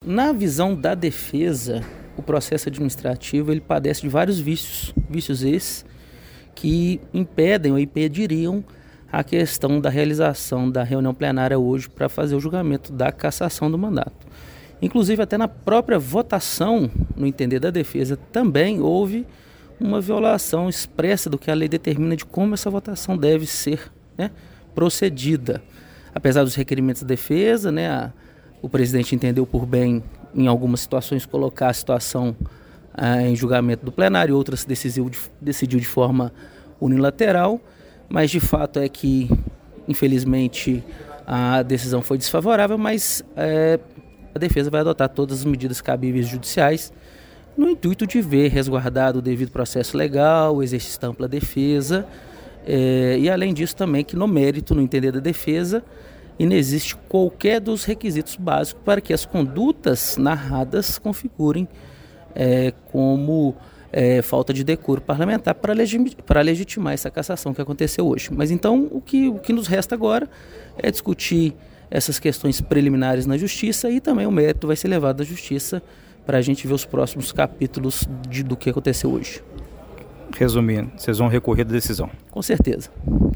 Na visão da defesa, o processo administrativo ele padece de vários vícios esses que impedem ou impediriam a questão da realização da reunião plenária hoje para fazer o julgamento da cassação do mandato. Inclusive até na própria votação, no entender da defesa, também houve uma violação expressa do que a lei determina de como essa votação deve ser, né, procedida. Apesar dos requerimentos da defesa, né, o presidente entendeu por bem, em algumas situações, colocar a situação em julgamento do plenário, outras decidiu de forma unilateral, mas de fato é que, infelizmente, a decisão foi desfavorável, mas a defesa vai adotar todas as medidas cabíveis judiciais no intuito de ver resguardado o devido processo legal, o exercício da ampla defesa, e além disso também que no mérito, no entender da defesa, inexiste qualquer dos requisitos básicos para que as condutas narradas configurem como falta de decoro parlamentar para legitimar essa cassação que aconteceu hoje. Mas então o que nos resta agora é discutir essas questões preliminares na justiça e também o mérito vai ser levado à justiça para a gente ver os próximos capítulos do que aconteceu hoje. Resumindo, vocês vão recorrer da decisão? Com certeza.